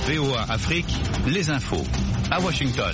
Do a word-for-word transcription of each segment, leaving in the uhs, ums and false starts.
V O A Afrique, les infos à Washington.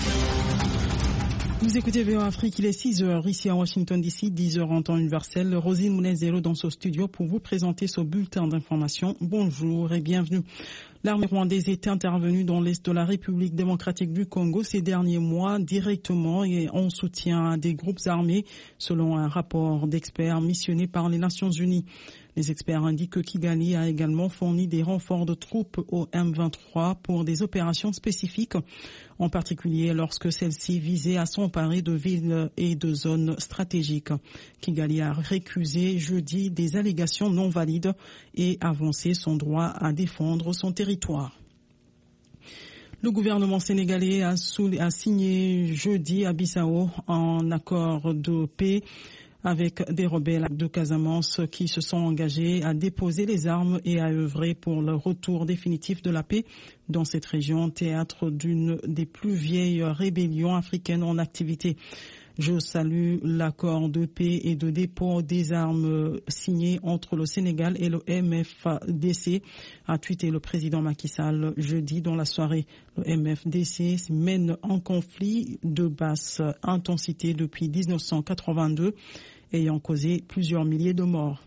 Vous écoutez V O A Afrique, il est six heures ici à Washington D C, dix heures en temps universel. Rosine Mounezero dans ce studio pour vous présenter ce bulletin d'information. Bonjour et bienvenue. L'armée rwandaise est intervenue dans l'est de la République démocratique du Congo ces derniers mois directement et en soutien à des groupes armés, selon un rapport d'experts missionnés par les Nations Unies. Les experts indiquent que Kigali a également fourni des renforts de troupes au M vingt-trois pour des opérations spécifiques, en particulier lorsque celles-ci visaient à s'emparer de villes et de zones stratégiques. Kigali a récusé jeudi des allégations non valides et avancé son droit à défendre son territoire. Le gouvernement sénégalais a, sous, a signé jeudi à Bissau un accord de paix avec des rebelles de Casamance qui se sont engagés à déposer les armes et à œuvrer pour le retour définitif de la paix dans cette région, théâtre d'une des plus vieilles rébellions africaines en activité. Je salue l'accord de paix et de dépôt des armes signé entre le Sénégal et le M F D C, a tweeté le président Macky Sall jeudi dans la soirée. Le M F D C mène un conflit de basse intensité depuis dix-neuf cent quatre-vingt-deux, ayant causé plusieurs milliers de morts.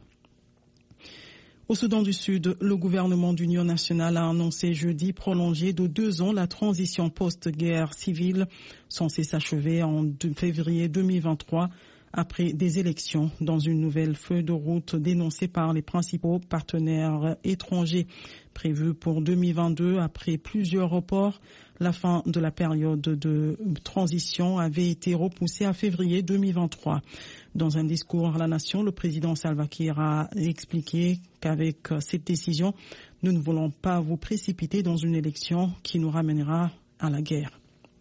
Au Soudan du Sud, le gouvernement d'union nationale a annoncé jeudi prolonger de deux ans la transition post-guerre civile censée s'achever en février deux mille vingt-trois après des élections dans une nouvelle feuille de route dénoncée par les principaux partenaires étrangers. Prévue pour deux mille vingt-deux après plusieurs reports, la fin de la période de transition avait été repoussée à février deux mille vingt-trois. Dans un discours à la nation, le président Salva Kiir a expliqué qu'avec cette décision, nous ne voulons pas vous précipiter dans une élection qui nous ramènera à la guerre.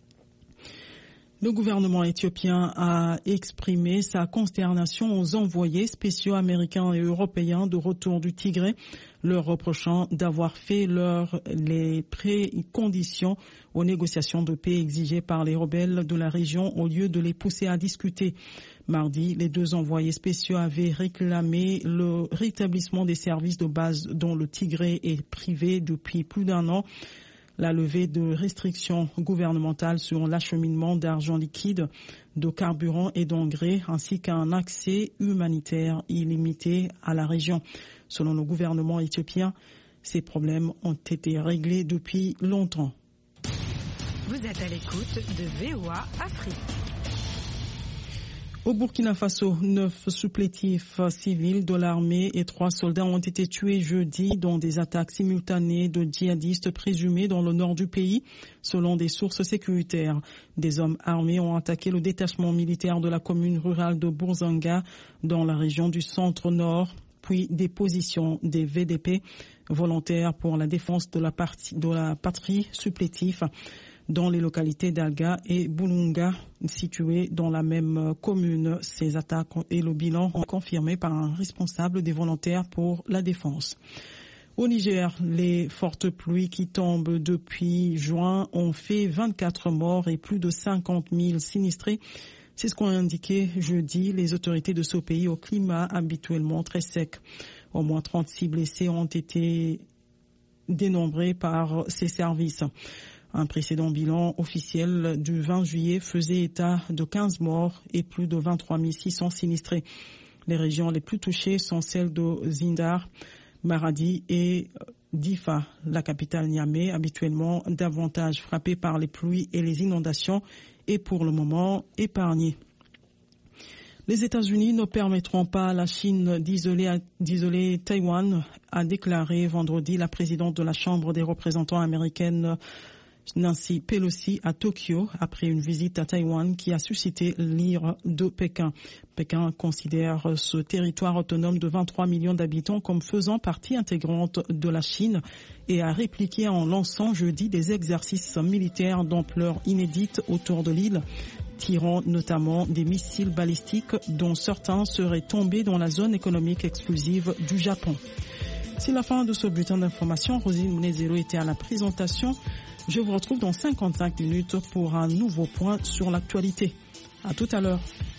Le gouvernement éthiopien a exprimé sa consternation aux envoyés spéciaux américains et européens de retour du Tigré, leur reprochant d'avoir fait leur, les préconditions aux négociations de paix exigées par les rebelles de la région au lieu de les pousser à discuter. Mardi, les deux envoyés spéciaux avaient réclamé le rétablissement des services de base dont le Tigré est privé depuis plus d'un an, la levée de restrictions gouvernementales sur l'acheminement d'argent liquide, de carburant et d'engrais, ainsi qu'un accès humanitaire illimité à la région. Selon le gouvernement éthiopien, ces problèmes ont été réglés depuis longtemps. Vous êtes à l'écoute de V O A Afrique. Au Burkina Faso, neuf supplétifs civils de l'armée et trois soldats ont été tués jeudi dans des attaques simultanées de djihadistes présumés dans le nord du pays, selon des sources sécuritaires. Des hommes armés ont attaqué le détachement militaire de la commune rurale de Bourzanga dans la région du centre-nord, puis des positions des V D P, volontaires pour la défense de la, partie, de la patrie supplétif, dans les localités d'Alga et Boulunga, situées dans la même commune. Ces attaques et le bilan sont confirmés par un responsable des volontaires pour la défense. Au Niger, les fortes pluies qui tombent depuis juin ont fait vingt-quatre morts et plus de cinquante mille sinistrés. C'est ce qu'ont indiqué jeudi les autorités de ce pays au climat habituellement très sec. Au moins trente-six blessés ont été dénombrés par ces services. Un précédent bilan officiel du vingt juillet faisait état de quinze morts et plus de vingt-trois mille six cents sinistrés. Les régions les plus touchées sont celles de Zindar, Maradi et Difa, la capitale Niamey, habituellement davantage frappée par les pluies et les inondations, et pour le moment épargnée. Les États-Unis ne permettront pas à la Chine d'isoler, d'isoler Taïwan, a déclaré vendredi la présidente de la Chambre des représentants américaine, Nancy Pelosi, à Tokyo après une visite à Taïwan qui a suscité l'ire de Pékin. Pékin considère ce territoire autonome de vingt-trois millions d'habitants comme faisant partie intégrante de la Chine et a répliqué en lançant jeudi des exercices militaires d'ampleur inédite autour de l'île, tirant notamment des missiles balistiques dont certains seraient tombés dans la zone économique exclusive du Japon. C'est la fin de ce bulletin d'information. Rosine Mounezero était à la présentation. Je vous retrouve dans cinquante-cinq minutes pour un nouveau point sur l'actualité. À tout à l'heure.